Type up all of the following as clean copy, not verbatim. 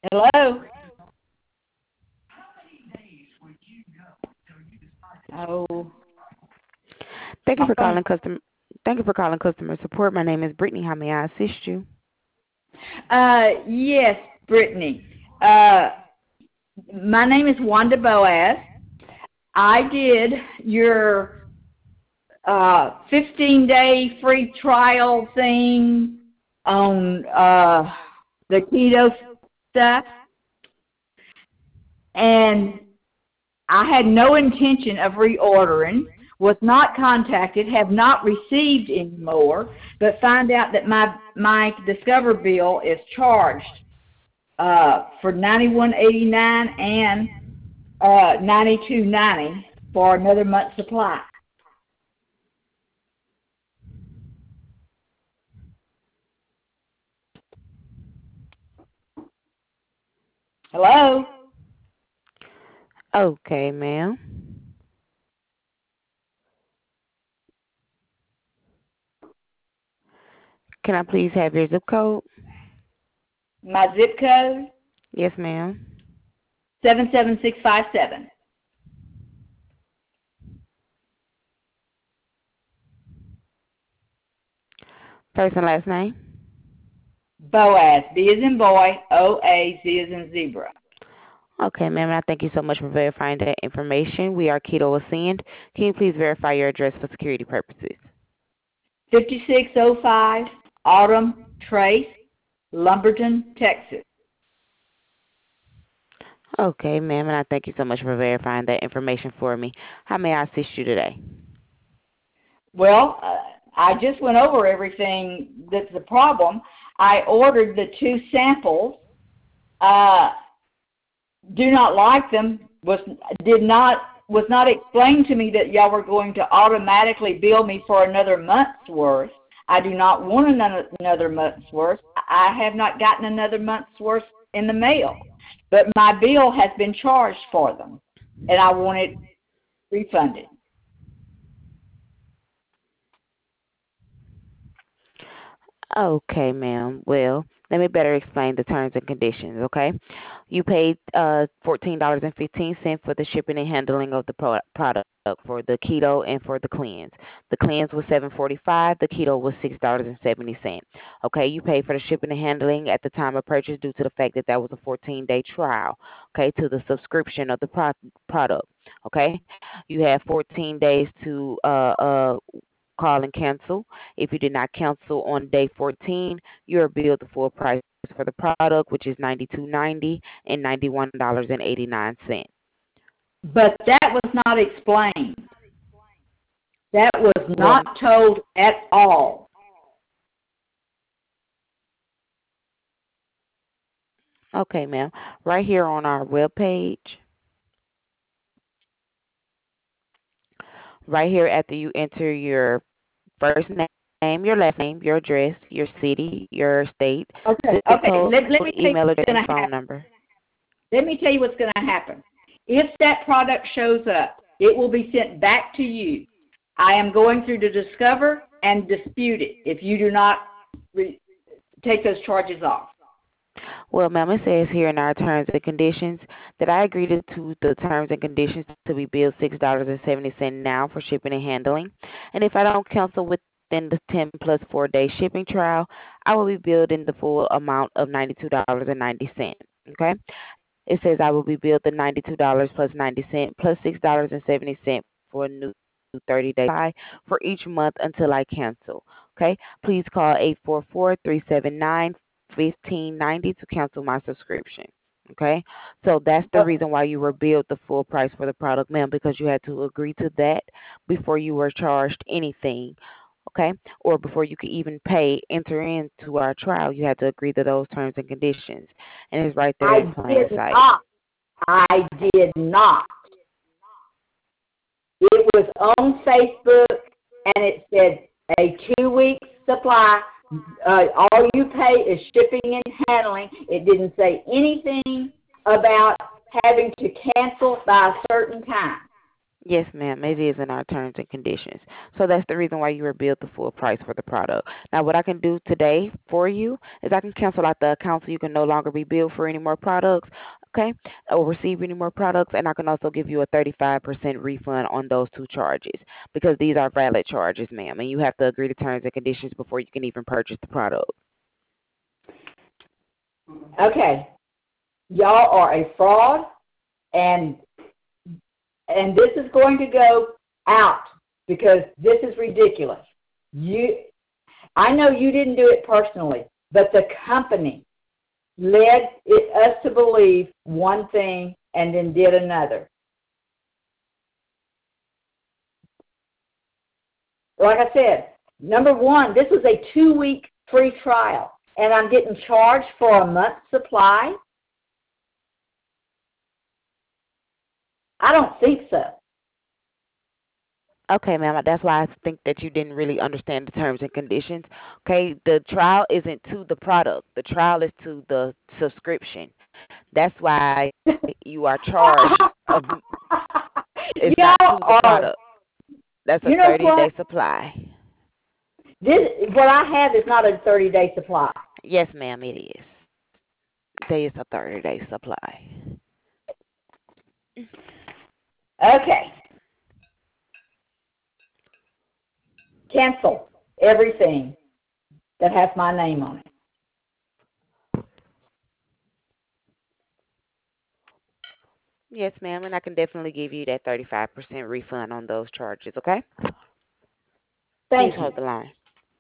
Hello? Oh, Thank you my for phone. calling custom. Thank you for calling customer support. My name is Brittany. How may I assist you? Yes, Brittany. My name is Wanda Boaz. I did your 15-day free trial thing on the keto stuff, and I had no intention of reordering, was not contacted, have not received any more, but find out that my Discover bill is charged for $91.89 and $92.90 for another month's supply. Hello? Okay, ma'am. Can I please have your zip code? My zip code, Yes, ma'am. 77657. First and last name. Boaz, B as in boy, O-A-Z as in zebra. Okay, ma'am. And I thank you so much for verifying that information. We are Keto Ascend. Can you please verify your address for security purposes? 5605 Autumn Trace, Lumberton, Texas. Okay, ma'am. And I thank you so much for verifying that information for me. How may I assist you today? Well, I just went over everything that's the problem. I ordered the two samples. Uh, do not like them. Was not explained to me that y'all were going to automatically bill me for another month's worth. I do not want another month's worth. I have not gotten another month's worth in the mail, but my bill has been charged for them, and I want it refunded. Okay, ma'am. Well, let me better explain the terms and conditions, okay? You paid $14.15 for the shipping and handling of the product for the keto and for the cleanse. The cleanse was $7.45. The keto was $6.70. Okay, you paid for the shipping and handling at the time of purchase due to the fact that that was a 14-day trial. Okay, to the subscription of the product. Okay, you have 14 days to call and cancel. If you did not cancel on day 14, you are billed the full price for the product, which is $92.90 and $91.89. But that was not explained. That was Well, not told at all. okay, ma'am. Right here on our webpage, right here after you enter your first name, your last name, your address, your city, your state, Okay, zip okay. code, Let me tell you email address, what's and going to phone happen. number. Let me tell you what's going to happen. If that product shows up, it will be sent back to you. I am going through to Discover and dispute it if you do not take those charges off. Well, ma'am, it says here in our terms and conditions that I agree to the terms and conditions to be billed $6.70 now for shipping and handling. And if I don't cancel within the 10 plus 4 day shipping trial, I will be billed in the full amount of $92.90. Okay? It says I will be billed the $92 plus 90 cents plus $6.70 for a new 30-day supply for each month until I cancel. Okay? Please call 844-379-1590 to cancel my subscription. Okay? So that's the Uh, reason why you were billed the full price for the product, ma'am, because you had to agree to that before you were charged anything. Okay? Or before you could even enter into our trial, you had to agree to those terms and conditions. And it's right there I in plain did sight. not. I did not. It was on Facebook, and it said a 2-week supply. All you pay is shipping and handling. It didn't say anything about having to cancel by a certain time. Yes, ma'am. It is in our terms and conditions. So that's the reason why you were billed the full price for the product. Now, what I can do today for you is I can cancel out the account so you can no longer be billed for any more products, okay, or receive any more products, and I can also give you a 35% refund on those two charges because these are valid charges, ma'am, and you have to agree to terms and conditions before you can even purchase the product. Okay, y'all are a fraud, and this is going to go out because this is ridiculous. I know you didn't do it personally, but the company led us to believe one thing and then did another. Like I said, number one, this was a 2-week free trial, and I'm getting charged for a month's supply. I don't think so. Okay, ma'am. That's why I think that you didn't really understand the terms and conditions. Okay, the trial isn't to the product. The trial is to the subscription. That's why you are charged. It's not Y'all to the are, product. That's a you know 30-day what? supply. What I have is not a 30-day supply. Yes, ma'am, it is. There is a 30-day supply. Okay, cancel everything that has my name on it. Yes, ma'am, and I can definitely give you that 35% refund on those charges, okay? Please Thank you. hold the line.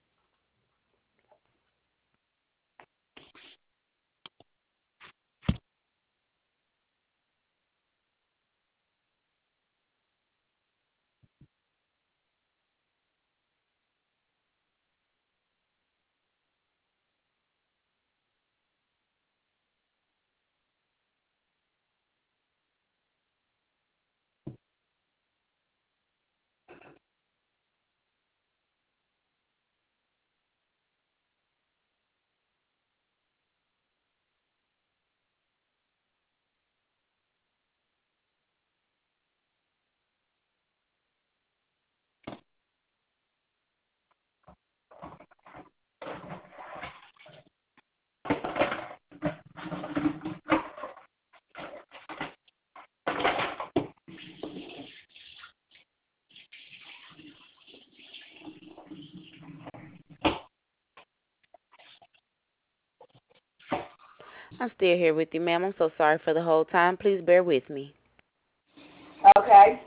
I'm still here with you, ma'am. I'm so sorry for the whole time. Please bear with me. Okay.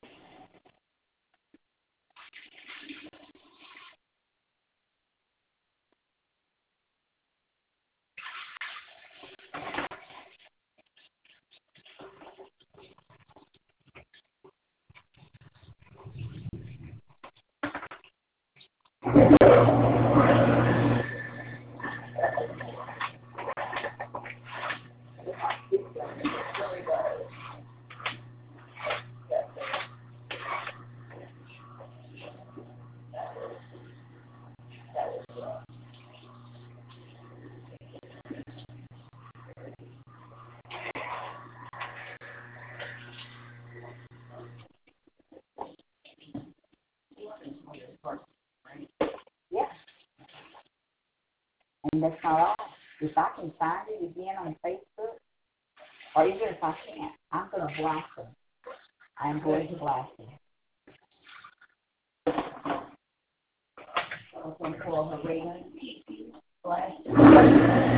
Yeah. And that's not all. If I can find it again on Facebook, or even if I can't, I'm going to blast them. I'm going to blast them. I'm going to call her Reagan. Blast them.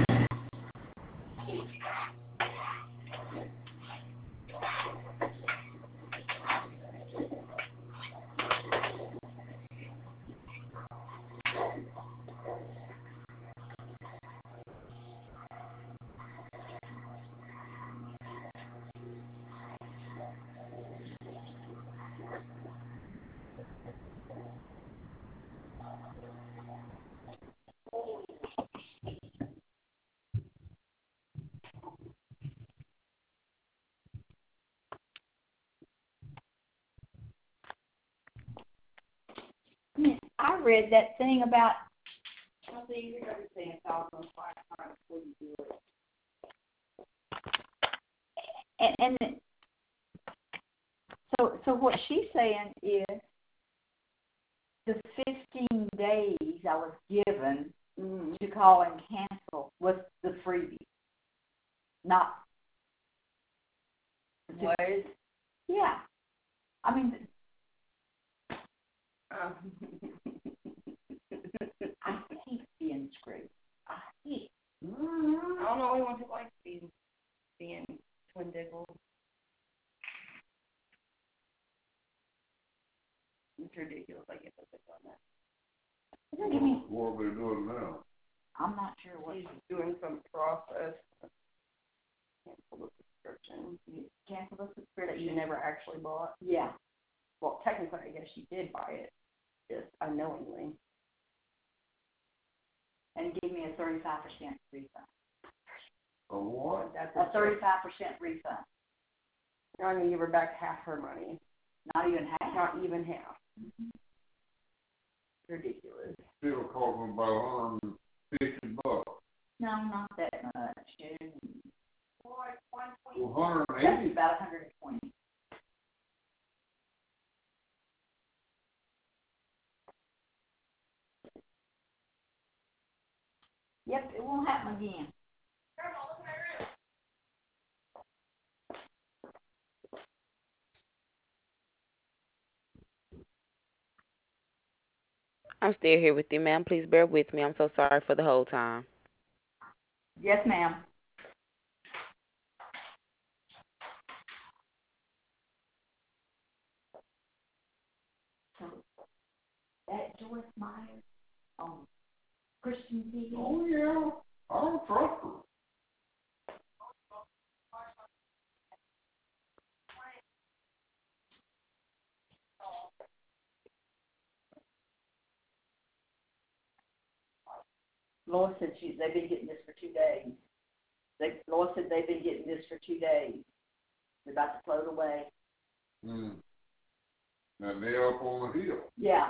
I read that thing about. I'll see, you're going to say it's all on fire before you do it. And So what she's saying is the 15 days I was given to call and cancel was the freebie, not. What? Yeah. I mean, I hate being screwed. I hate. I don't know anyone who likes being twin-diggled. It's ridiculous. I get this on that. What are they doing now? I'm not sure what. He's doing some process. Cancel the subscription. Cancel the That subscription. you never actually bought. Yeah. Well, technically, I guess you did buy it, just unknowingly. And give me a 35% refund. A what? That's A 35% refund. You're not going to give her back half her money. Not even half. Not even half. Ridiculous. Still costing about $150. No, not that much. Dude. $180. That's about 120. Yep, it won't happen again. I'm still here with you, ma'am. Please bear with me. I'm so sorry for the whole time. Yes, ma'am. So that Joyce Meyer on Christian TV. Oh, yeah. I don't trust her. Lois said they've been getting this for 2 days. Lois said they've been getting this for 2 days. They're about to float away. Now they're up on the hill. Yeah.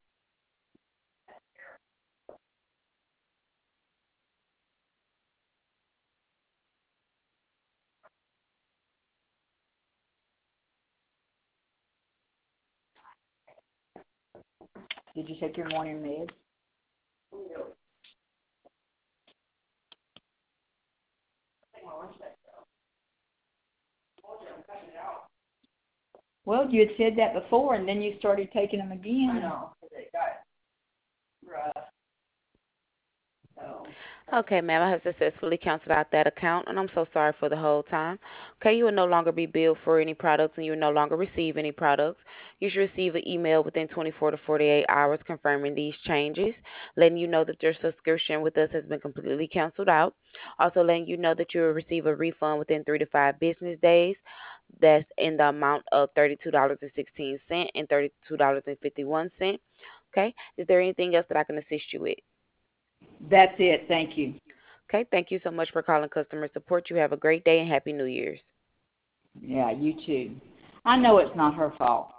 Did you take your morning meds? No. Well, you had said that before, and then you started taking them again. I know. It got rough. So. Okay, ma'am, I have successfully canceled out that account, and I'm so sorry for the whole time. Okay, you will no longer be billed for any products, and you will no longer receive any products. You should receive an email within 24 to 48 hours confirming these changes, letting you know that your subscription with us has been completely canceled out. Also letting you know that you will receive a refund within 3 to 5 business days. That's in the amount of $32.16 and $32.51. Okay, is there anything else that I can assist you with? That's it. Thank you. Okay, thank you so much for calling customer support. You have a great day and Happy New Year's. Yeah, you too. I know it's not her fault.